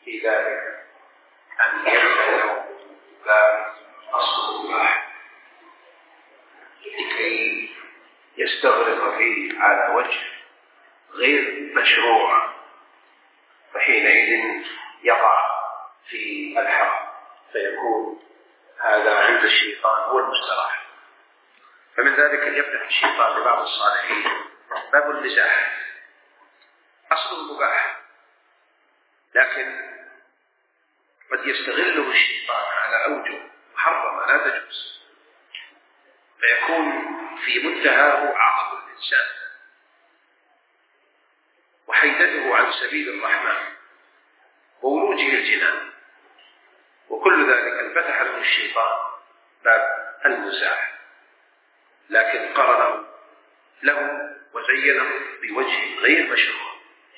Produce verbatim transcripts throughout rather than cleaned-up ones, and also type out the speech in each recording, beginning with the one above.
في ذلك أن يبدأ باب أصل المباح لكي يستغرق فيه على وجه غير مشروع، فحينئذ يقع في الحرام فيكون هذا عند الشيطان هو المستراح. فمن ذلك أن يفتح الشيطان لبعض الصالحين باب المزاح، أصل مباح لكن قد يستغله الشيطان على أوجه محرمة لا تجوز، فيكون في منتهاه عقل الإنسان وحيدته عن سبيل الرحمن وولوجه الجنان، وكل ذلك انفتح له الشيطان باب المزاح، لكن قرنه له وزينه بوجه غير مشروع.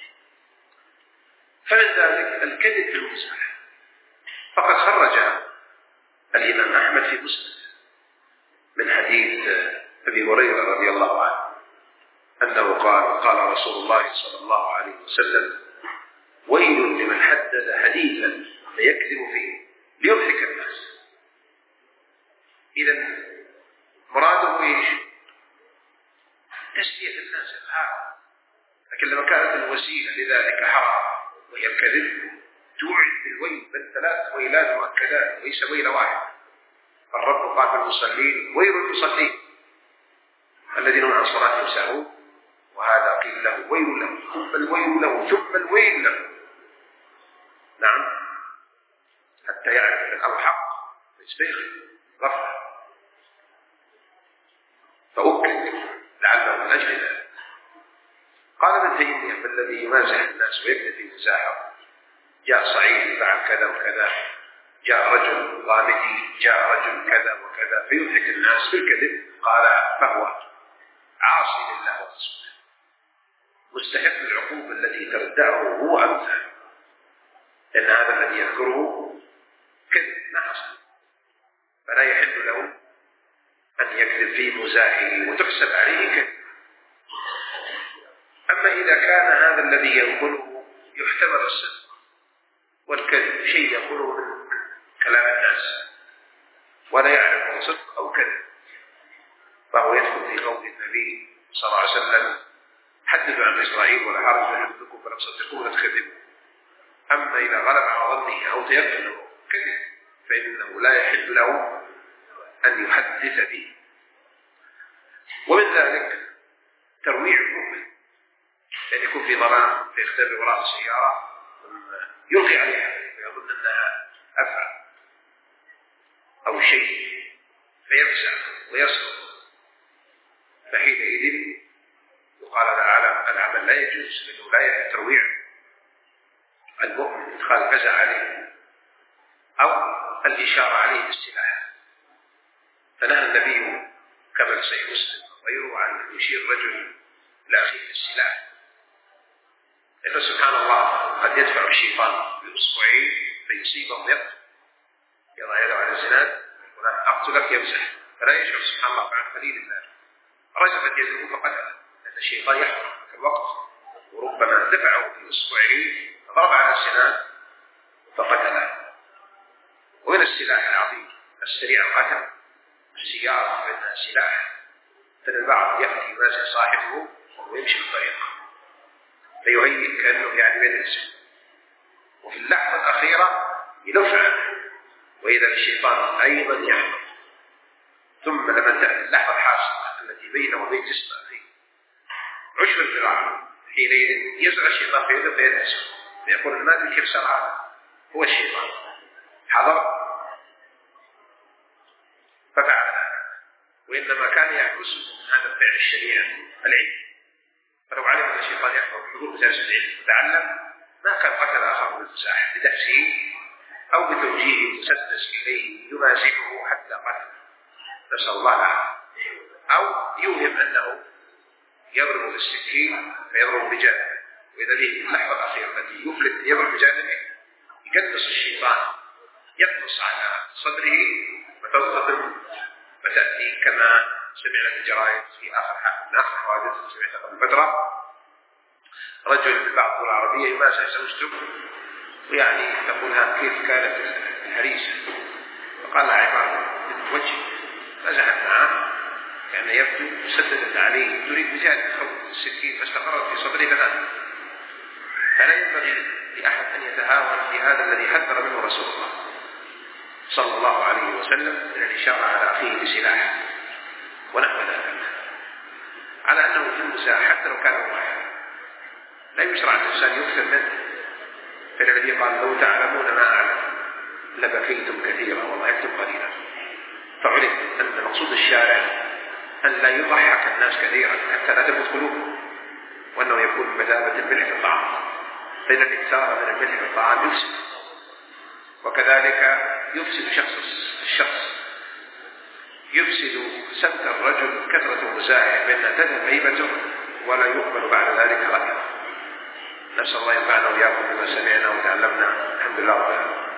فمن ذلك الكذب في المزاح، فقد خرج الإمام أحمد في مسند من حديث أبي هريرة رضي الله عنه أنه قال قال رسول الله صلى الله عليه وسلم: ويل لمن حدث حديثا فيكذب فيه ليضحك الناس. إذا مراده ايش؟ تسلية الناس هذا، لكن لما كانت الوسيلة لذلك حرام وهي الكذب توعد بالويل، بل ثلاث ويلات مؤكدات وليس ويل واحد. الرب قال في المصلين: ويل المصلين الذين هم عن صلاتهم ساهون، وهذا قيل له ويل له ثم الويل له ثم الويل له. نعم، حتى يعرف أنه حق فيستيقظ غفلة، فأكد لعله من أجل ذلك. قال ابن تيمية: فالذي يمازح الناس ويكذب في مزاحه، جاء صعيدي فعل كذا وكذا، جاء رجل غامدي جاء رجل كذا وكذا، فيضحك الناس بالكذب، قال فهو عاصي لله ورسوله مستحق العقوبة التي تردعه هو أمثال، لأن هذا الذي يذكره كذب ما حصل، فلا يحل له أن يكذب في مزاحه وتحسب عليه كذب. أما إذا كان هذا الذي ينقله يحتمل الصدق والكذب، شيء يقوله من كلام الناس ولا يعرف صدق أو كذب، فهو يدخل في قول النبي صلى الله عليه وسلم: حدثوا عن إسرائيل ولا حرج يحدثكم فلم تصدقوا ولا تكذبوا. أما إذا غلب على ظنه أو تيقنه كذب فإنه لا يحل له أن يحدث به. ومن ذلك ترويع المؤمن، لأن يكون في ظلام فيختبر وراء السيارة يلقي عليها فيظن أنها أفعى أو شيء فيفزع ويصرخ، فحينئذ يقال هذا العمل لا يجوز، لأنه لا يحل ترويع المؤمن إدخال الفزع عليه أو الإشارة عليه بالسلاح. فنهى النبي كما في صحيح مسلم وغيره عن يشير الرجل لأخيه بالسلاح، لأن سبحان الله قد يدفع الشيطان بأصبعين فيصيبه يقتل، يضع يده على الزناد ولا أقتلك يمسح، فلا يشعر سبحان الله بعد قليل الله رجفت يده فقتله، لأن الشيطان يحضر في الوقت وربما دفعه بأصبعين فضرب على الزناد فقتله. ومن السلاح العظيم السريع القتل السيارة، فإنها سلاح، فالبعض يأتي يماسك صاحبه ويمشي الطريق فيهيئ كأنه يعني بيدرس، وفي اللحظة الأخيرة يدفع عنه، وإذا الشيطان أيضا يحضر. ثم لما تأتي اللحظة الحاسمة التي بينه وبين جسم أخيه عشر الذراع، حينئذ يزرع الشيطان في يده فيدرس، فيقول: ما أدري كيف صار هذا، هو الشيطان حضر ففعل هذا، وإنما كان يحبسه من هذا الفعل الشريع العلم، فلو علم أن الشيطان يحضر حضور مجالس العلم وتعلم ما كان قتل آخر بالمزاح بدهسه أو بتوجيه مسدس إليه يمازحه حتى قتل، نسأل الله العافية، أو يوهم أنه يضرب بالسكين فيضرب بجانبه، وإذا به اللحظة الأخيرة التي يفلت يضرب بجانبه يقنص الشيطان، يقنص على صدره وتنتظم، فتأتي كما سمعنا في الجرائد في آخر حادث آخر حوادث سمعتها قبل فترة، رجل من بعض الدول العربية يمازح زوجته ويعني تقول ها كيف كانت الهريسة؟ فقال لها عبارة وجه، نزحت معه كان يبدو مسددا عليه تريد بجانب خوف السكين، فاستقرت في صدره كذلك. فلا ينبغي لأحد أن يتهاون في هذا الذي حذر منه رسول الله صلى الله عليه وسلم من الإشارة على أخيه بسلاح ونحو ذلك، على أنه في المزاح حتى لو كان واحد لا يشرع الإنسان يكثر منه. فإن النبي قال لو تعلمون ما أعلم لبكيتم كثيرا وضحكتم قليلا. فعلم أن مقصود الشارع أن لا يضحك الناس كثيرا حتى لا تموت قلوبهم، وأنه يكون بمثابة الملح في الطعام، فإن الإكثار من الملح في الطعام يفسد، وكذلك يفسد شخص الشخص، يفسد سمت الرجل كثرة المزاح بأن تذهب هيبته ولا يقبل بعد ذلك رأيه. نسأل الله ينفعنا وإياكم بما سمعنا وتعلمنا. الحمد لله رب العالمين.